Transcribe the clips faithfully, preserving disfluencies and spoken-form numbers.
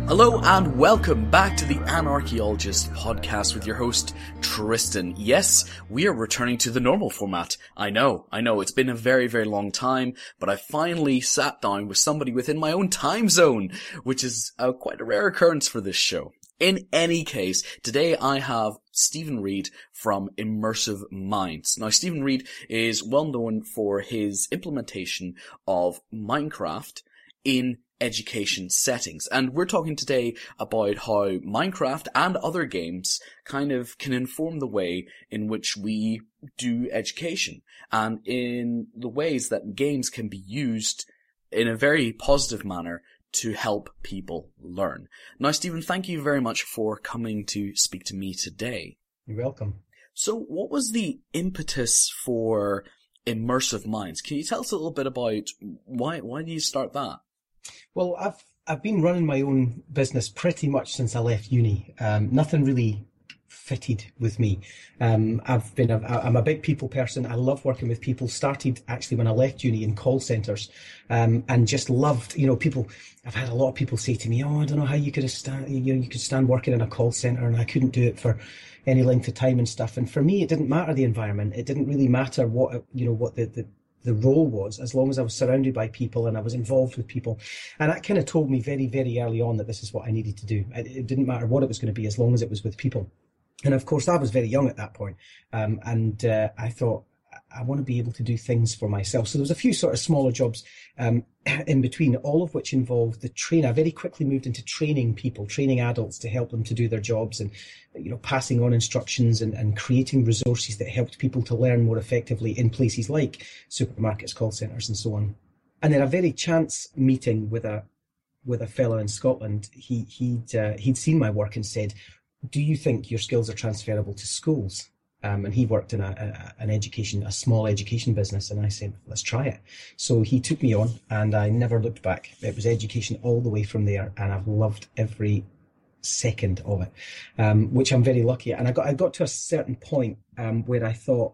Hello and welcome back to the Anarchaeologist podcast with your host, Tristan. Yes, we are returning to the normal format. I know, I know, it's been a very, very long time, but I finally sat down with somebody within my own time zone, which is uh, quite a rare occurrence for this show. In any case, today I have Stephen Reid from Immersive Minds. Now, Stephen Reid is well known for his implementation of Minecraft in education settings. And we're talking today about how Minecraft and other games kind of can inform the way in which we do education and in the ways that games can be used in a very positive manner to help people learn. Now, Stephen, thank you very much for coming to speak to me today. You're welcome. So what was the impetus for Immersive Minds? Can you tell us a little bit about why, why did you start that? Well, I've I've been running my own business pretty much since I left uni. Um, nothing really fitted with me. Um, I've been a, I'm a big people person. I love working with people. Started actually when I left uni in call centres, um, and just loved. You know, people. I've had a lot of people say to me, "Oh, I don't know how you could have stand. You know, you could stand working in a call centre," and I couldn't do it for any length of time and stuff. And for me, it didn't matter the environment. It didn't really matter what you know what the the the role was, as long as I was surrounded by people and I was involved with people. And that kind of told me very, very early on that this is what I needed to do. It didn't matter what it was going to be as long as it was with people. And of course, I was very young at that point. Um, and uh, I thought, I want to be able to do things for myself. So there was a few sort of smaller jobs um, in between, all of which involved the train. I very quickly moved into training people, training adults to help them to do their jobs and, you know, passing on instructions and, and creating resources that helped people to learn more effectively in places like supermarkets, call centres and so on. And then a very chance meeting with a with a fellow in Scotland, he, he'd, uh, he'd seen my work and said, "Do you think your skills are transferable to schools?" Um, and he worked in a, a, an education, a small education business. And I said, let's try it. So he took me on and I never looked back. It was education all the way from there. And I've loved every second of it, um, which I'm very lucky at. And I got, I got to a certain point um, where I thought,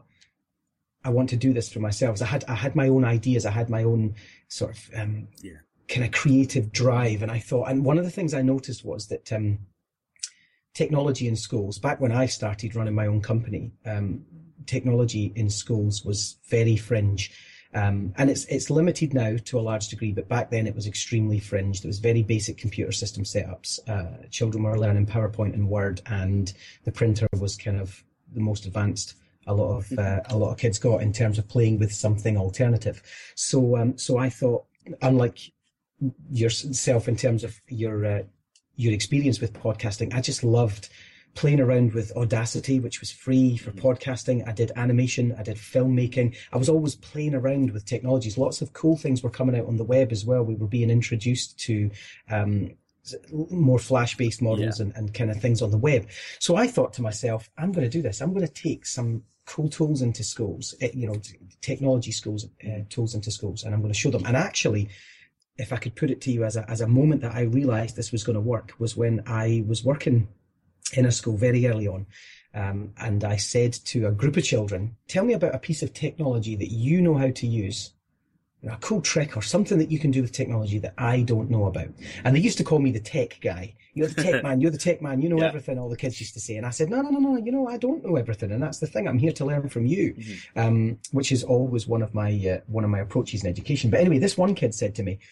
I want to do this for myself. I had, I had my own ideas. I had my own sort of um, yeah. kind of creative drive. And I thought, and one of the things I noticed was that um, technology in schools, back when I started running my own company, um, technology in schools was very fringe. Um, and it's it's limited now to a large degree, but back then it was extremely fringe. There was very basic computer system setups. Uh, children were learning PowerPoint and Word, and the printer was kind of the most advanced a lot of uh, a lot of kids got in terms of playing with something alternative. So um, so I thought, unlike yourself in terms of your uh, your experience with podcasting, I just loved playing around with Audacity, which was free for podcasting. I did animation, I did filmmaking. I was always playing around with technologies. Lots of cool things were coming out on the web as well. We were being introduced to um, more flash-based models yeah. and, and kind of things on the web. So I thought to myself, I'm going to do this. I'm going to take some cool tools into schools, you know, technology schools, uh, tools into schools, and I'm going to show them. And actually, if I could put it to you as a as a moment that I realized this was going to work, was when I was working in a school very early on. Um, and I said to a group of children, tell me about a piece of technology that you know how to use, you know, a cool trick or something that you can do with technology that I don't know about. And they used to call me the tech guy. You're the tech man, you're the tech man, you know yeah. everything, all the kids used to say. And I said, no, no, no, no, you know, I don't know everything. And that's the thing, I'm here to learn from you, mm-hmm. um, which is always one of my uh, one of my approaches in education. But anyway, this one kid said to me,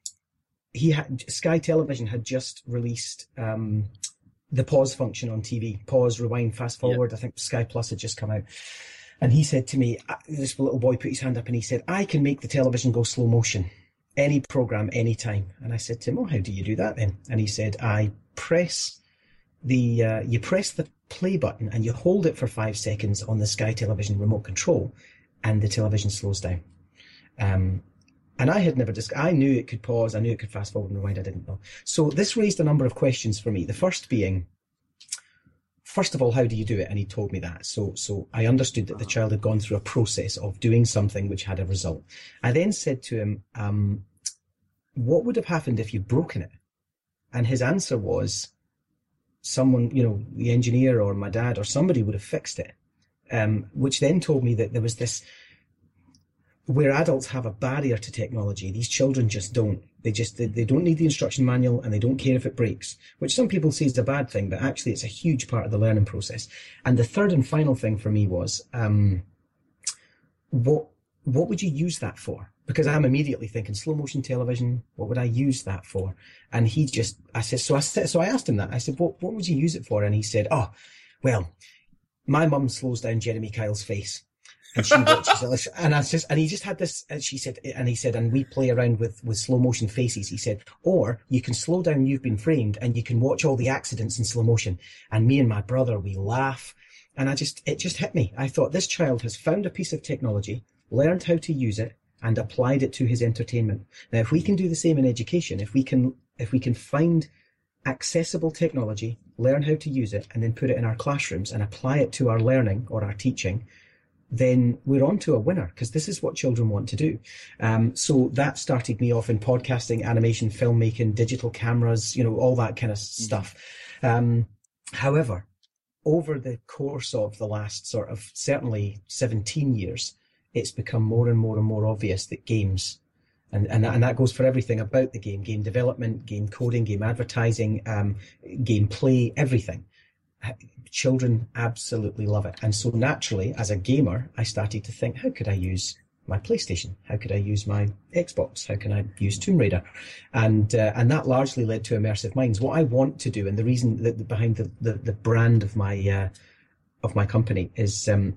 he had Sky Television had just released um, the pause function on T V, pause, rewind, fast forward. Yep. I think Sky Plus had just come out. And he said to me, this little boy put his hand up and he said, I can make the television go slow motion, any program, any time. And I said to him, oh, how do you do that then? And he said, I press the, uh, you press the play button and you hold it for five seconds on the Sky Television remote control and the television slows down. Um, And I had never dis- I knew it could pause, I knew it could fast forward and rewind, I didn't know. So this raised a number of questions for me. The first being, first of all, how do you do it? And he told me that. So so I understood that the child had gone through a process of doing something which had a result. I then said to him, um, what would have happened if you'd broken it? And his answer was, someone, you know, the engineer or my dad or somebody would have fixed it, um, which then told me that there was this where adults have a barrier to technology, these children just don't. They just they, they don't need the instruction manual, and they don't care if it breaks, which some people say is a bad thing, but actually it's a huge part of the learning process. And the third and final thing for me was, um, what what would you use that for? Because I'm immediately thinking slow motion television. What would I use that for? And he just, I said, so I said, so I asked him that. I said, what what would you use it for? And he said, oh, well, my mum slows down Jeremy Kyle's face. And she watches it, and I just, and he just had this, and she said, and he said, and we play around with, with slow motion faces. He said, or you can slow down You've Been Framed, and you can watch all the accidents in slow motion. And me and my brother, we laugh. And I just, it just hit me. I thought, this child has found a piece of technology, learned how to use it, and applied it to his entertainment. Now, if we can do the same in education, if we can, if we can find accessible technology, learn how to use it, and then put it in our classrooms and apply it to our learning or our teaching, then we're on to a winner, because this is what children want to do. Um, so that started me off in podcasting, animation, filmmaking, digital cameras, you know, all that kind of stuff. Um, however, over the course of the last sort of certainly seventeen years, it's become more and more and more obvious that games, and, and, and that goes for everything about the game, game development, game coding, game advertising, um, game play, everything. Children absolutely love it. And so naturally, as a gamer, I started to think, how could I use my PlayStation? How could I use my Xbox? How can I use Tomb Raider? And uh, and that largely led to Immersive Minds. What I want to do, and the reason that behind the, the, the brand of my uh, of my company is um,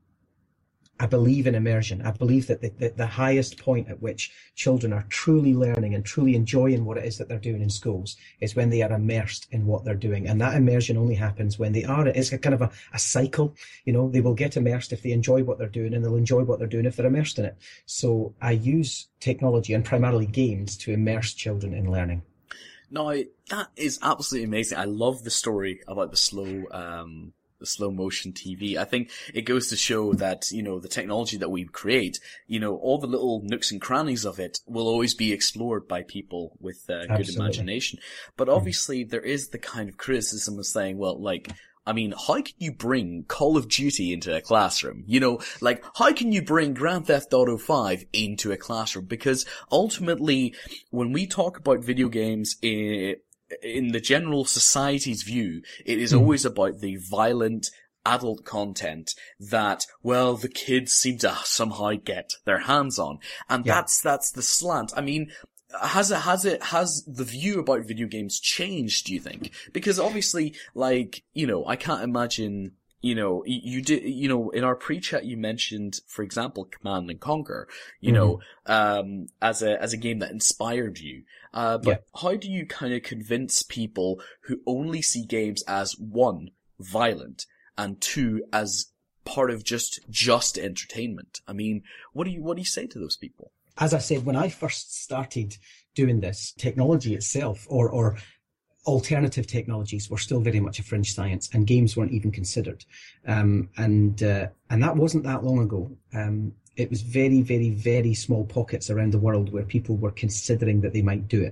I believe in immersion. I believe that the, the, the highest point at which children are truly learning and truly enjoying what it is that they're doing in schools is when they are immersed in what they're doing. And that immersion only happens when they are. It's a kind of a, a cycle. You know, they will get immersed if they enjoy what they're doing, and they'll enjoy what they're doing if they're immersed in it. So I use technology, and primarily games, to immerse children in learning. No, that is absolutely amazing. I love the story about the slow, um, the slow motion T V. I think it goes to show that, you know, the technology that we create, you know, all the little nooks and crannies of it will always be explored by people with uh, good imagination. But obviously there is the kind of criticism of saying, well, like, I mean, how can you bring Call of Duty into a classroom? You know, like, how can you bring Grand Theft Auto five into a classroom? Because ultimately, when we talk about video games, it, in the general society's view, it is always about the violent adult content that, well, the kids seem to somehow get their hands on. And yeah. that's, that's the slant. I mean, has it, has it, has the view about video games changed, do you think? Because obviously, like, you know, I can't imagine, you know, you, you did, you know, in our pre-chat you mentioned, for example, Command and Conquer, you mm-hmm. know, um, as a, as a game that inspired you. Uh, but yeah. how do you kind of convince people who only see games as, one, violent, and two, as part of just, just entertainment? I mean, what do you, what do you say to those people? As I said, when I first started doing this, technology itself, or, or alternative technologies, were still very much a fringe science, and games weren't even considered. Um, and, uh, and that wasn't that long ago. Um, it was very, very, very small pockets around the world where people were considering that they might do it.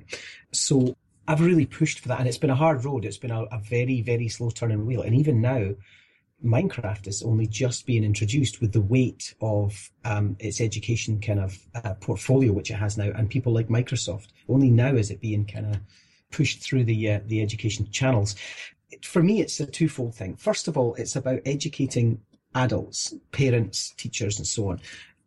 So I've really pushed for that, and it's been a hard road. It's been a, a very, very slow turning wheel. And even now, Minecraft is only just being introduced with the weight of um, its education kind of uh, portfolio, which it has now, and people like Microsoft. Only now is it being kind of pushed through the uh, the education channels. For me, it's a twofold thing. First of all, it's about educating adults, parents, teachers, and so on,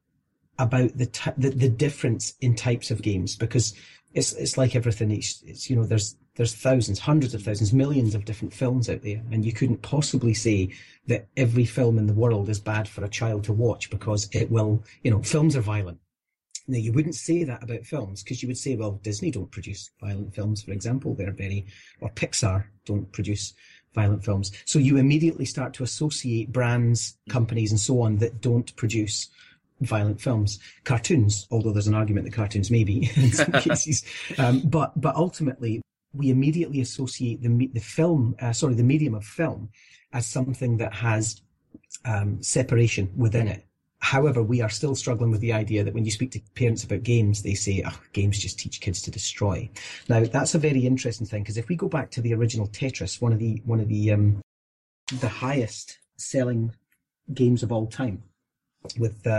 about the t- the, the difference in types of games, because it's it's like everything. It's, it's you know there's there's thousands, hundreds of thousands, millions of different films out there, and you couldn't possibly say that every film in the world is bad for a child to watch, because it will, you know, films are violent. Now, you wouldn't say that about films, because you would say, well, Disney don't produce violent films, for example. They're very, or Pixar don't produce violent films. So you immediately start to associate brands, companies, and so on that don't produce violent films. Cartoons, although there's an argument that cartoons may be in some cases. Um, but, but ultimately, we immediately associate the the film, uh, sorry, the medium of film as something that has um, separation within it. However, we are still struggling with the idea that when you speak to parents about games, they say, oh, games just teach kids to destroy. Now, that's a very interesting thing, because if we go back to the original Tetris, one of the one of the um, the highest selling games of all time, with uh,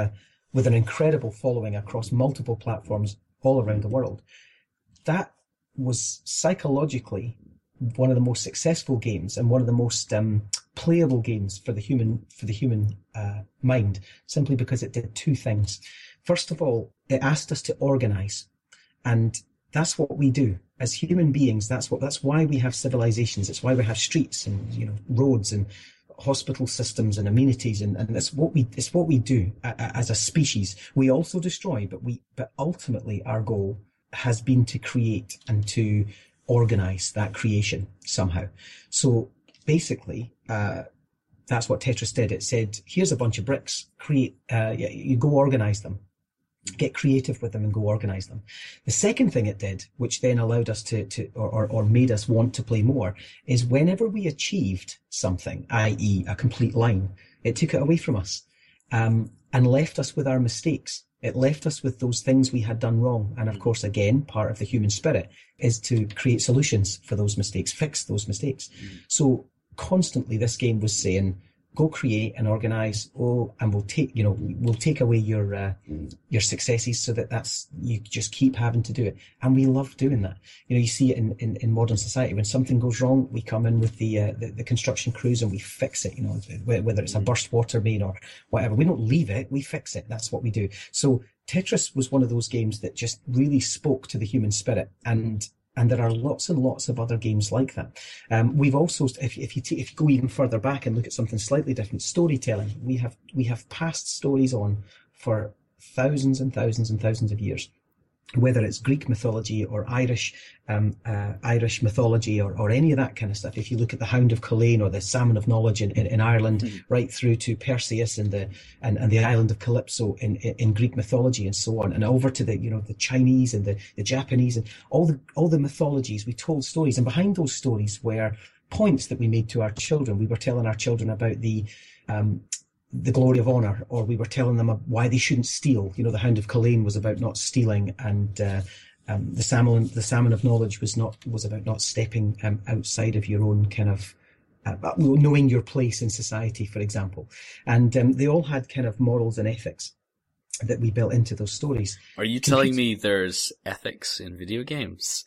with an incredible following across multiple platforms all around the world. That was psychologically one of the most successful games and one of the most um, playable games for the human for the human uh, mind, simply because it did two things. First of all, it asked us to organize, and that's what we do as human beings. That's what that's why we have civilizations. It's why we have streets and, you know, roads and hospital systems and amenities, and, and that's what we it's what we do as a species. We also destroy, but we but ultimately our goal has been to create and to organize that creation somehow. So basically, uh, that's what Tetris did. It said, here's a bunch of bricks, create, uh, you go organize them, get creative with them and go organize them. The second thing it did, which then allowed us to, to or, or, or made us want to play more, is whenever we achieved something, that is a complete line, it took it away from us, um, and left us with our mistakes. It left us with those things we had done wrong. And of course, again, part of the human spirit is to create solutions for those mistakes, fix those mistakes. Mm. So constantly this game was saying, go create and organize. Oh, and we'll take, you know, we'll take away your, uh, mm. your successes so that that's, you just keep having to do it. And we love doing that. You know, you see it in, in, in modern society. When something goes wrong, we come in with the, uh, the, the construction crews and we fix it, you know, whether it's a burst water main or whatever. We don't leave it, we fix it. That's what we do. So Tetris was one of those games that just really spoke to the human spirit, and And there are lots and lots of other games like that. Um, we've also, if, if you t- if you go even further back and look at something slightly different, storytelling. We have we have passed stories on for thousands and thousands and thousands of years. Whether it's Greek mythology or Irish um, uh, Irish mythology or, or any of that kind of stuff. If you look at the Hound of Culzean or the Salmon of Knowledge in, in, in Ireland, mm-hmm. right through to Perseus and the and, and the island of Calypso in, in, in Greek mythology and so on, and over to the you know the Chinese and the, the Japanese and all the all the mythologies, we told stories, and behind those stories were points that we made to our children. We were telling our children about the um, the glory of honor, or we were telling them why they shouldn't steal. You know, the Hound of Culzean was about not stealing, and uh, um, the salmon, the Salmon of Knowledge was not was about not stepping um, outside of your own kind of uh, knowing your place in society, for example. And um, they all had kind of morals and ethics that we built into those stories. Are you telling me there's ethics in video games?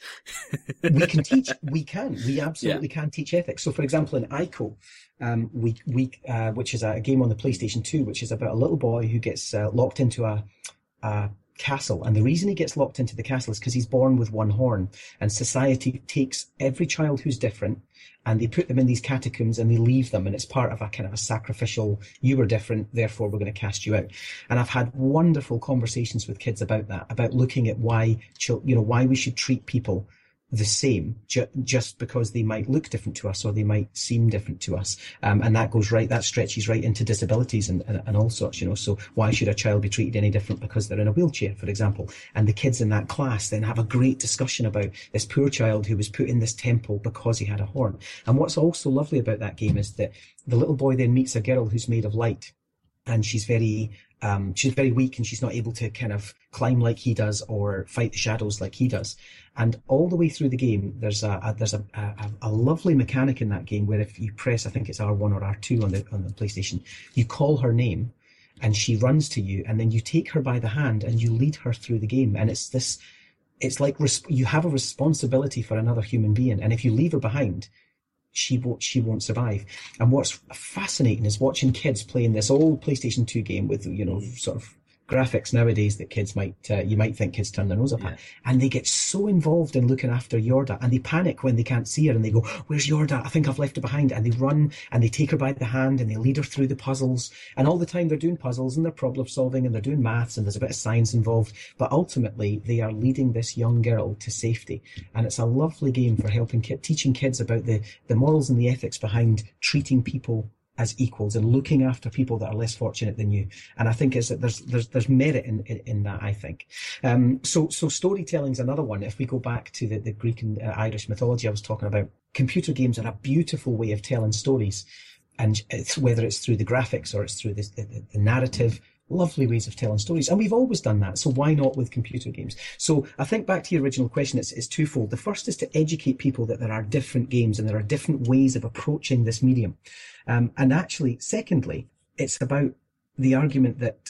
we can teach, we can, we absolutely yeah. can teach ethics. So for example, in Ico, um, we, we, uh, which is a game on the PlayStation two, which is about a little boy who gets uh, locked into a, a castle. And the reason he gets locked into the castle is because he's born with one horn, and society takes every child who's different and they put them in these catacombs and they leave them, and it's part of a kind of a sacrificial, you were different, therefore we're going to cast you out. And I've had wonderful conversations with kids about that, about looking at why, you know, why we should treat people the same ju- just because they might look different to us or they might seem different to us. Um, and that goes right, that stretches right into disabilities and, and, and all sorts, you know. So why should a child be treated any different because they're in a wheelchair, for example? And the kids in that class then have a great discussion about this poor child who was put in this temple because he had a horn. And what's also lovely about that game is that the little boy then meets a girl who's made of light, and she's very um she's very weak and she's not able to kind of climb like he does or fight the shadows like he does. And all the way through the game, there's a, a there's a, a a lovely mechanic in that game where if you press, I think it's R one or R two on the on the PlayStation, you call her name and she runs to you, and then you take her by the hand and you lead her through the game. And it's this, it's like resp- you have a responsibility for another human being, and if you leave her behind, she won't, she won't survive. And what's fascinating is watching kids playing this old PlayStation two game with, you know, sort of graphics nowadays that kids might, uh, you might think kids turn their nose up yeah. at. And they get so involved in looking after Yorda, and they panic when they can't see her, and they go, where's Yorda? I think I've left her behind. And they run and they take her by the hand and they lead her through the puzzles. And all the time they're doing puzzles and they're problem solving and they're doing maths and there's a bit of science involved. But ultimately they are leading this young girl to safety. And it's a lovely game for helping, teaching kids about the, the morals and the ethics behind treating people as equals and looking after people that are less fortunate than you. And I think is that there's there's there's merit in in, in that, I think. Um, so so storytelling is another one. If we go back to the, the Greek and uh, Irish mythology I was talking about, computer games are a beautiful way of telling stories, and it's, whether it's through the graphics or it's through this, the, the narrative. Lovely ways of telling stories, and we've always done that, so why not with computer games? So I think back to your original question, it's, it's twofold. The first is to educate people that there are different games and there are different ways of approaching this medium, um, and actually secondly, it's about the argument that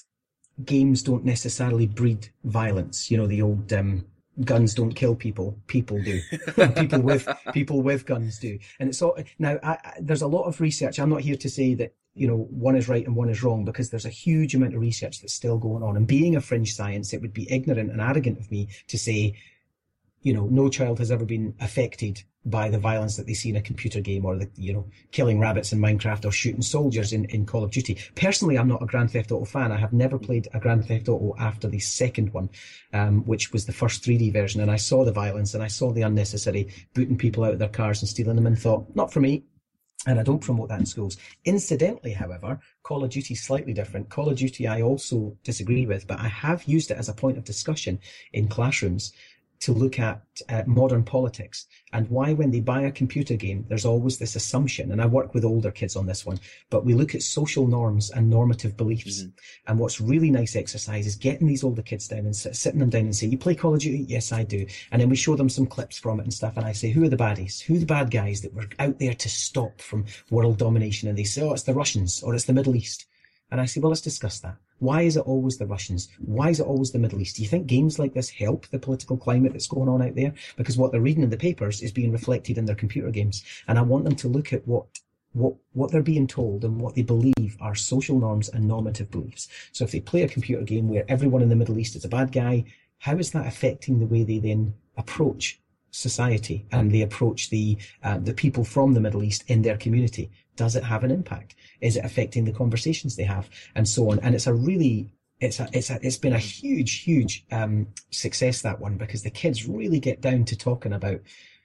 games don't necessarily breed violence. You know, the old um, guns don't kill people; people do. people with people with guns do. And it's all now. I, I, there's a lot of research. I'm not here to say that you know one is right and one is wrong, because there's a huge amount of research that's still going on. And being a fringe science, it would be ignorant and arrogant of me to say, you know, no child has ever been affected by the violence that they see in a computer game, or the, you know, killing rabbits in Minecraft or shooting soldiers in, in Call of Duty. Personally, I'm not a Grand Theft Auto fan. I have never played a Grand Theft Auto after the second one, um, which was the first three D version. And I saw the violence and I saw the unnecessary booting people out of their cars and stealing them, and thought, not for me. And I don't promote that in schools. Incidentally, however, Call of Duty is slightly different. Call of Duty I also disagree with, but I have used it as a point of discussion in classrooms to look at uh, modern politics, and why when they buy a computer game, there's always this assumption, and I work with older kids on this one, but we look at social norms and normative beliefs. Mm-hmm. And what's really nice exercise is getting these older kids down and sit, sitting them down and say, you play Call of Duty? Yes, I do. And then we show them some clips from it and stuff, and I say, who are the baddies? Who are the bad guys that were out there to stop from world domination? And they say, oh, it's the Russians, or it's the Middle East. And I say, well, let's discuss that. Why is it always the Russians? Why is it always the Middle East? Do you think games like this help the political climate that's going on out there? Because what they're reading in the papers is being reflected in their computer games. And I want them to look at what what what they're being told and what they believe are social norms and normative beliefs. So if they play a computer game where everyone in the Middle East is a bad guy, how is that affecting the way they then approach society and they approach the uh, the people from the Middle East in their community? Does it have an impact? Is it affecting the conversations they have, and so on? And it's a really, it's a, it's a, it's been a huge, huge um, success, that one, because the kids really get down to talking about.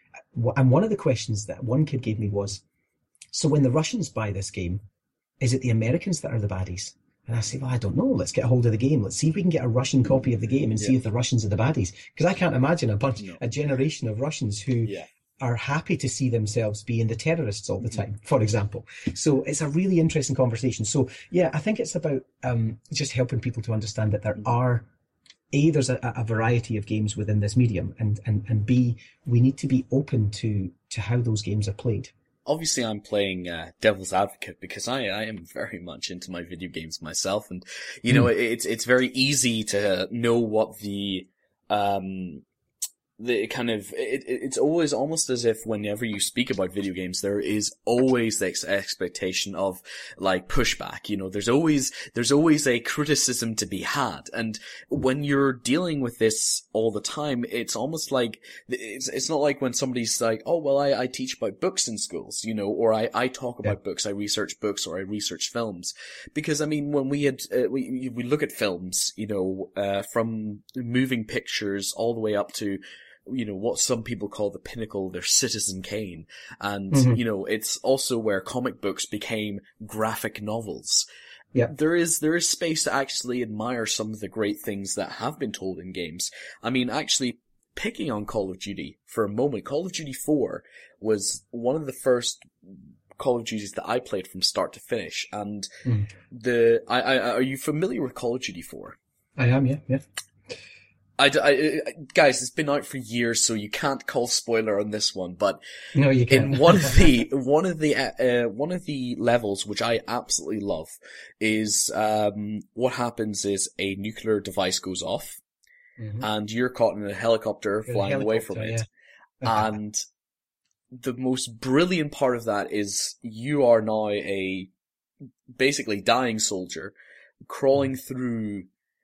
And one of the questions that one kid gave me was, so when the Russians buy this game, is it the Americans that are the baddies? And I say, well, I don't know. Let's get a hold of the game. Let's see if we can get a Russian copy of the game and yeah. see if the Russians are the baddies. Because I can't imagine a bunch, no. a generation of Russians who yeah. are happy to see themselves being the terrorists all the time, for example. So it's a really interesting conversation. So yeah, I think it's about um, just helping people to understand that there are, A, there's a, a variety of games within this medium, and, and, and B, we need to be open to, to how those games are played. Obviously, I'm playing uh, devil's advocate because I, I am very much into my video games myself, and you know, mm. it, it's it's very easy to know what the um the kind of it, it's always almost as if whenever you speak about video games, there is always the ex- expectation of like pushback. You know, there's always there's always a criticism to be had, and when you're dealing with this all the time, it's almost like it's it's not like when somebody's like, oh well, I, I teach about books in schools, you know, or I I talk about yeah. books, I research books, or I research films, because I mean when we had uh, we we look at films, you know, uh, from moving pictures all the way up to, you know, what some people call the pinnacle, their Citizen Kane. And, mm-hmm. you know, it's also where comic books became graphic novels. Yeah. There is, there is space to actually admire some of the great things that have been told in games. I mean, actually, picking on Call of Duty for a moment, Call of Duty four was one of the first Call of Duties that I played from start to finish. And mm. the, I, I, are you familiar with Call of Duty four? I am, yeah, yeah. I, I, guys, it's been out for years, so you can't call spoiler on this one. But no, you can't. In one of the one of the uh, one of the levels, which I absolutely love, is um, what happens is a nuclear device goes off, mm-hmm. and you're caught in a helicopter in flying a helicopter, away from it. Yeah. And the most brilliant part of that is you are now a basically dying soldier crawling mm-hmm. through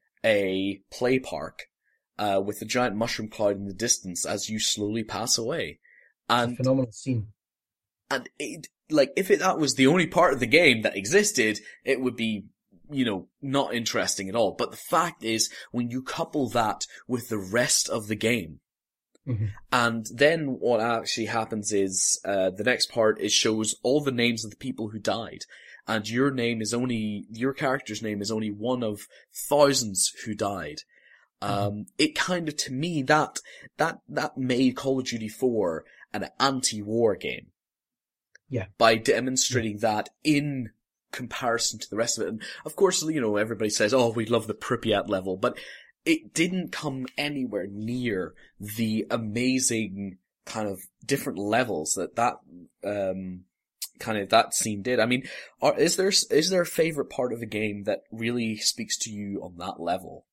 a play park. Uh, with a giant mushroom cloud in the distance as you slowly pass away. And, it's a phenomenal scene. And it, like, if it, that was the only part of the game that existed, it would be, you know, not interesting at all. But the fact is, when you couple that with the rest of the game, mm-hmm. and then what actually happens is, uh, the next part is shows all the names of the people who died. And your name is only, your character's name is only one of thousands who died. Um, it kind of, to me, that, that, that made Call of Duty four an anti-war game. Yeah. By demonstrating yeah. that in comparison to the rest of it. And of course, you know, everybody says, oh, we love the Pripyat level, but it didn't come anywhere near the amazing kind of different levels that that, um, kind of that scene did. I mean, are, is there is there a favorite part of the game that really speaks to you on that level?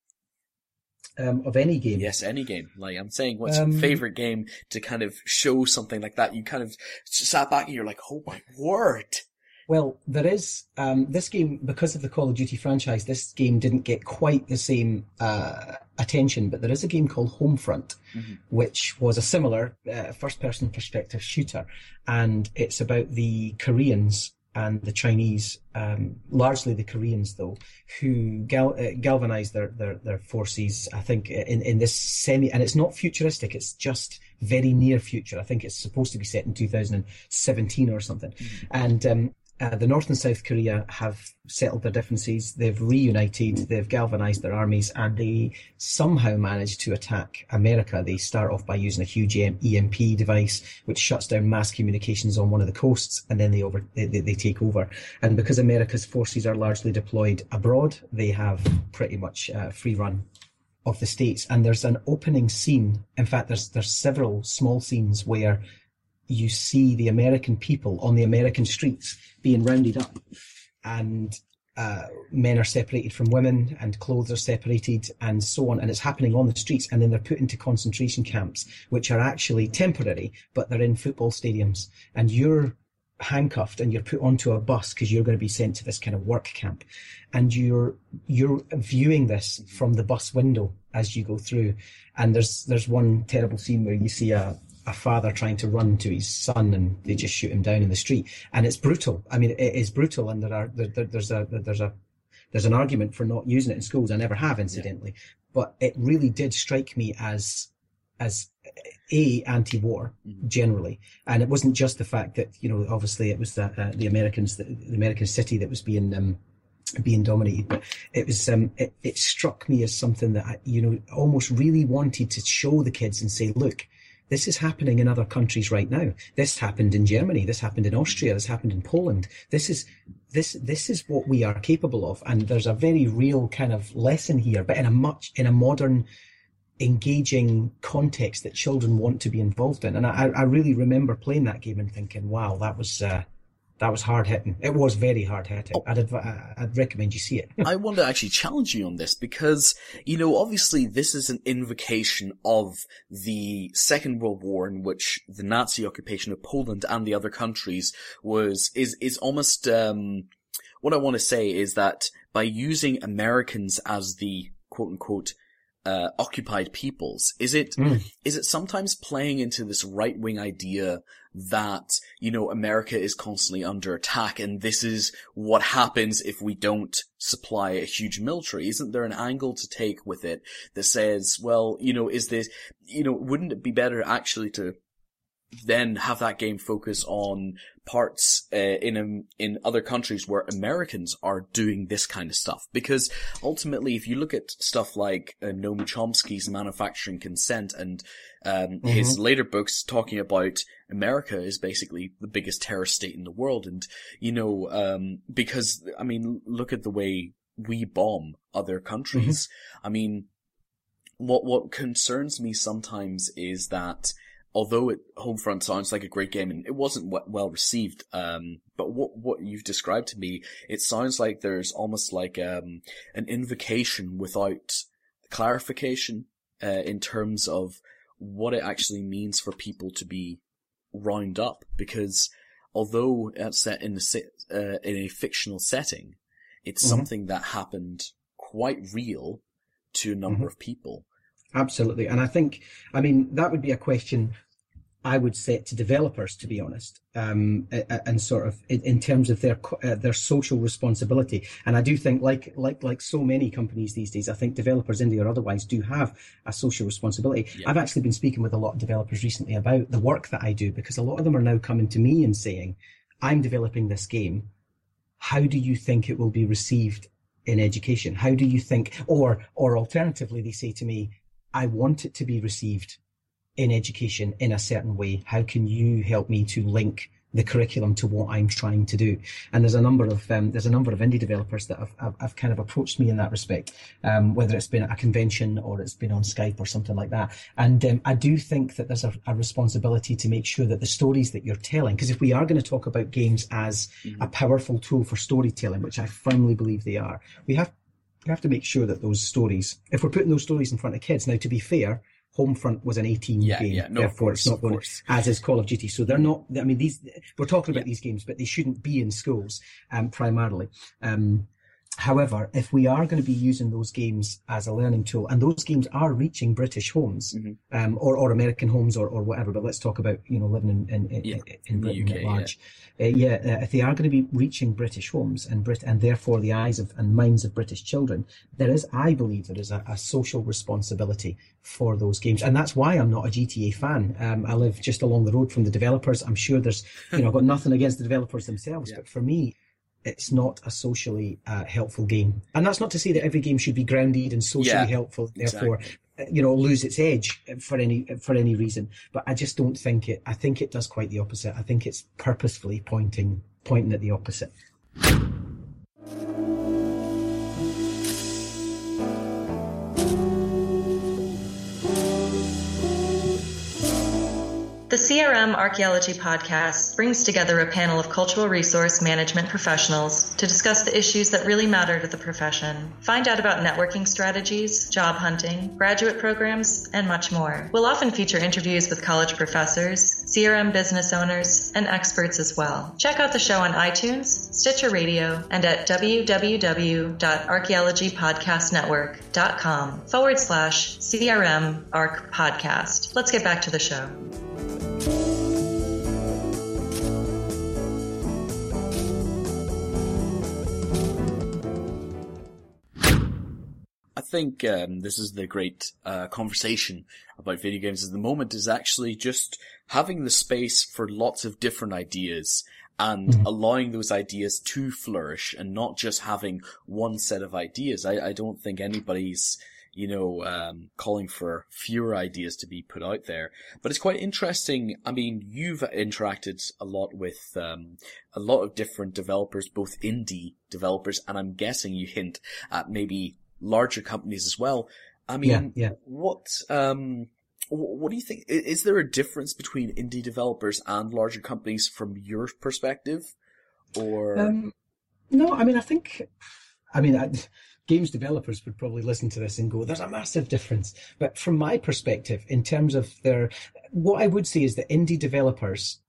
Um, of any game? Yes, any game. Like, I'm saying, what's Um, your favorite game to kind of show something like that? You kind of sat back and you're like, oh my word. Well, there is, um, this game, because of the Call of Duty franchise, this game didn't get quite the same uh, attention, but there is a game called Homefront, mm-hmm. which was a similar uh, first-person perspective shooter, and it's about the Koreans and the Chinese, um, largely the Koreans though, who gal- uh, galvanized their, their, their forces, I think, in, in this semi, and it's not futuristic, it's just very near future. I think it's supposed to be set in two thousand seventeen or something. Mm-hmm. And um, uh, the North and South Korea have settled their differences, they've reunited, they've galvanized their armies, and they somehow managed to attack America. They start off by using a huge E M P device, which shuts down mass communications on one of the coasts, and then they over they, they, they take over. And because America's forces are largely deployed abroad, they have pretty much uh, free run of the States. And there's an opening scene. In fact, there's there's several small scenes where you see the American people on the American streets being rounded up, and uh, men are separated from women, and clothes are separated, and so on. And it's happening on the streets, and then they're put into concentration camps, which are actually temporary, but they're in football stadiums. And you're handcuffed and you're put onto a bus because you're going to be sent to this kind of work camp, and you're you're viewing this from the bus window as you go through. And there's there's one terrible scene where you see a a father trying to run to his son, and they just shoot him down in the street, and it's brutal. I mean, it is brutal, and there are there, there, there's a there's a there's an argument for not using it in schools. I never have, incidentally, yeah. But it really did strike me as as a anti-war generally, and it wasn't just the fact that, you know, obviously it was the uh, the Americans, the, the American city that was being um, being dominated, but it was um, it, it struck me as something that I, you know, almost really wanted to show the kids and say, look, this is happening in other countries right now. This happened in Germany. This happened in Austria. This happened in Poland. This is this this is what we are capable of, and there's a very real kind of lesson here, but in a much in a modern, engaging context that children want to be involved in. And I, I really remember playing that game and thinking, wow, that was uh, that was hard hitting. It was very hard hitting. Oh. I'd adv- I'd recommend you see it. I want to actually challenge you on this because, you know, obviously this is an invocation of the Second World War, in which the Nazi occupation of Poland and the other countries was is is almost um what I want to say is that by using Americans as the quote unquote Uh, occupied peoples, is it mm. is it sometimes playing into this right-wing idea that, you know, America is constantly under attack, and this is what happens if we don't supply a huge military? Isn't there an angle to take with it that says, well, you know, is this, you know, wouldn't it be better actually to then have that game focus on parts uh, in um, in other countries where Americans are doing this kind of stuff? Because ultimately, if you look at stuff like uh, Noam Chomsky's Manufacturing Consent and um, mm-hmm. his later books talking about America is basically the biggest terrorist state in the world, and you know, um, because I mean, look at the way we bomb other countries. Mm-hmm. I mean, what what concerns me sometimes is that, although it, Homefront sounds like a great game, and it wasn't w- well received, um, but what what you've described to me, it sounds like there's almost like um, an invocation without clarification uh, in terms of what it actually means for people to be round up. Because although it's set in a uh, in a fictional setting, it's mm-hmm. something that happened quite real to a number mm-hmm. of people. Absolutely. And I think, I mean, that would be a question I would set to developers, to be honest, um, and sort of in, in terms of their uh, their social responsibility. And I do think, like like like so many companies these days, I think developers, indie or otherwise, do have a social responsibility. Yeah. I've actually been speaking with a lot of developers recently about the work that I do, because a lot of them are now coming to me and saying, I'm developing this game. How do you think it will be received in education? How do you think, or or alternatively, they say to me, I want it to be received in education in a certain way. How can you help me to link the curriculum to what I'm trying to do. And there's a number of um, there's a number of indie developers that have, have, have kind of approached me in that respect, um, whether it's been at a convention or it's been on Skype or something like that. And um, I do think that there's a, a responsibility to make sure that the stories that you're telling, because if we are going to talk about games as mm-hmm. a powerful tool for storytelling, which I firmly believe they are, we have we have to make sure that those stories, if we're putting those stories in front of kids, now to be fair, Homefront was an eighteen yeah, game, yeah, no, therefore course, it's not going to, as is Call of Duty. So they're not, I mean, these, we're talking about yeah. these games, but they shouldn't be in schools, um, primarily. Um, However, if we are going to be using those games as a learning tool, and those games are reaching British homes, mm-hmm. um, or, or American homes, or, or whatever, but let's talk about, you know, living in, in, in, yeah. in Britain U K, at large. Yeah, uh, yeah uh, if they are going to be reaching British homes and Brit- and therefore the eyes of and minds of British children, there is, I believe, there is a, a social responsibility for those games. And that's why I'm not a G T A fan. Um, I live just along the road from the developers. I'm sure there's, you know, I've got nothing against the developers themselves, yeah. but for me, it's not a socially uh, helpful game. And that's not to say that every game should be grounded and socially yeah, helpful, therefore, exactly. you know, lose its edge for any for any reason. But I just don't think it, I think it does quite the opposite. I think it's purposefully pointing pointing at the opposite. The C R M Archaeology Podcast brings together a panel of cultural resource management professionals to discuss the issues that really matter to the profession. Find out about networking strategies, job hunting, graduate programs, and much more. We'll often feature interviews with college professors, C R M business owners, and experts as well. Check out the show on iTunes, Stitcher Radio, and at www.archaeologypodcastnetwork.com forward slash CRM Arc Podcast. Let's get back to the show. I think um, this is the great uh, conversation about video games at the moment, is actually just having the space for lots of different ideas and mm-hmm. allowing those ideas to flourish and not just having one set of ideas. I, I don't think anybody's, you know, um, calling for fewer ideas to be put out there. But it's quite interesting. I mean, you've interacted a lot with um, a lot of different developers, both indie developers, and I'm guessing you hint at maybe larger companies as well. I mean, yeah, yeah. what um, what do you think? Is there a difference between indie developers and larger companies from your perspective? Or um, no, I mean, I think, I mean, I, games developers would probably listen to this and go, "There's a massive difference." But from my perspective, in terms of their, what I would say is that indie developers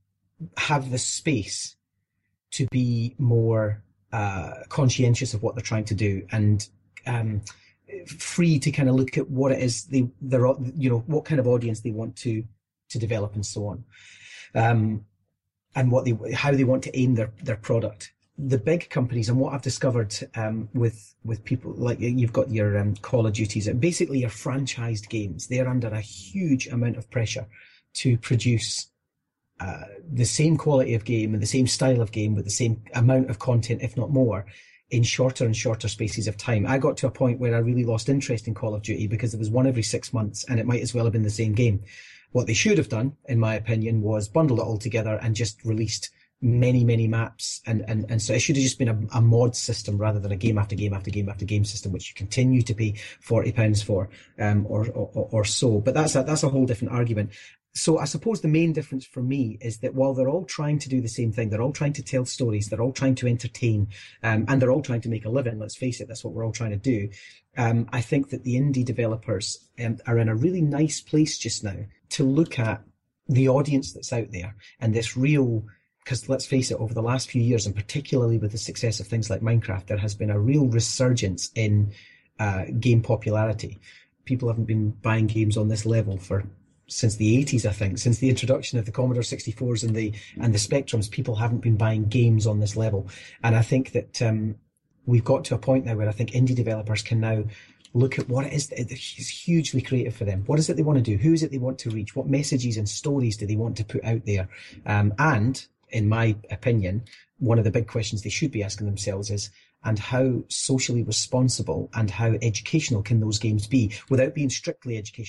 have the space to be more uh, conscientious of what they're trying to do, and Um, free to kind of look at what it is they, they're, you know, what kind of audience they want to to develop and so on, um, and what they, how they want to aim their their product. The big companies, and what I've discovered um, with with people like, you've got your um, Call of Duties, and basically your franchised games, they're under a huge amount of pressure to produce uh, the same quality of game and the same style of game with the same amount of content, if not more, in shorter and shorter spaces of time. I got to a point where I really lost interest in Call of Duty because there was one every six months and it might as well have been the same game. What they should have done, in my opinion, was bundled it all together and just released many, many maps. And, and, and so it should have just been a, a mod system rather than a game after game after game after game system, which you continue to pay forty pounds for, um, or, or, or so. But that's a, that's a whole different argument. So I suppose the main difference for me is that while they're all trying to do the same thing, they're all trying to tell stories, they're all trying to entertain, um, and they're all trying to make a living. Let's face it, that's what we're all trying to do. Um, I think that the indie developers um, are in a really nice place just now to look at the audience that's out there and this real, because let's face it, over the last few years, and particularly with the success of things like Minecraft, there has been a real resurgence in uh, game popularity. People haven't been buying games on this level for since the eighties, I think, since the introduction of the Commodore sixty-fours and the and the Spectrums. People haven't been buying games on this level, and I think that um, we've got to a point now where I think indie developers can now look at what it is that is hugely creative for them. What is it they want to do? Who is it they want to reach? What messages and stories do they want to put out there? Um, and in my opinion, one of the big questions they should be asking themselves is, and how socially responsible and how educational can those games be without being strictly educational?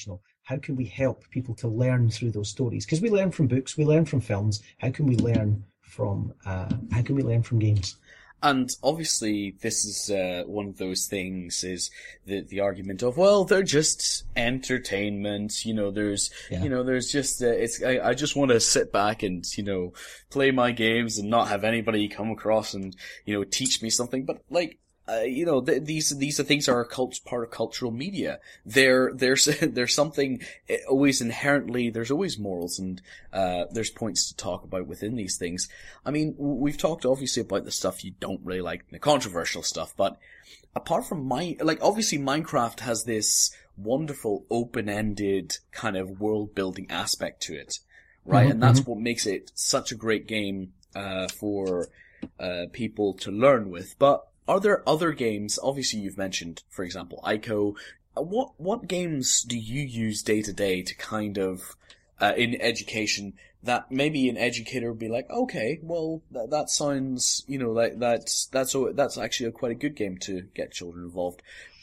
how can we help people to learn through those stories? Because we learn from books, we learn from films. How can we learn from uh, how can we learn from games? And obviously, this is uh, one of those things, is the the argument of, well, they're just entertainment. You know, there's, yeah. you know, there's just, uh, it's, I, I just want to sit back and, you know, play my games and not have anybody come across and, you know, teach me something. But, like, Uh, you know, th- these these are things are a cult- part of cultural media. There, there's there's something always inherently. There's always morals and uh, there's points to talk about within these things. I mean, we've talked obviously about the stuff you don't really like, the controversial stuff. But apart from my, like, obviously Minecraft has this wonderful open-ended kind of world-building aspect to it, right? Mm-hmm, and that's mm-hmm. what makes it such a great game uh, for uh, people to learn with. But are there other games, obviously you've mentioned, for example, Ico, what what games do you use day to day to kind of, uh, in education, that maybe an educator would be like, okay, well, that, that sounds, you know, like that's, that's, that's actually a quite a good game to get children involved.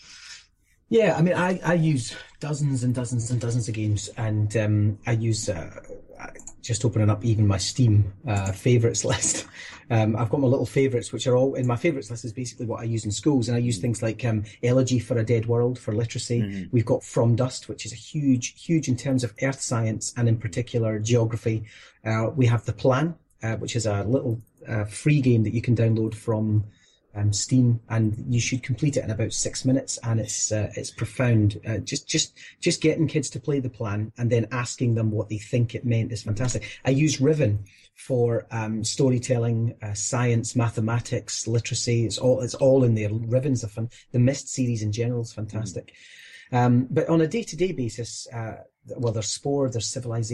Yeah, I mean, I, I use dozens and dozens and dozens of games, and um, I use, uh, just opening up even my Steam uh, favourites list. Um, I've got my little favourites, which are all, in my favourites list is basically what I use in schools, and I use things like um, Elegy for a Dead World for literacy. Mm-hmm. We've got From Dust, which is a huge, huge in terms of earth science and in particular geography. Uh, we have The Plan, uh, which is a little uh, free game that you can download from Um, Steam, and you should complete it in about six minutes, and it's uh, it's profound. Uh, just just just getting kids to play The Plan and then asking them what they think it meant is fantastic. I use Riven for um, storytelling, uh, science, mathematics, literacy. It's all it's all in there. Riven's a fun. The Myst series in general is fantastic. Mm. Um, but on a day-to-day basis, uh, well, there's Spore, there's Civilization.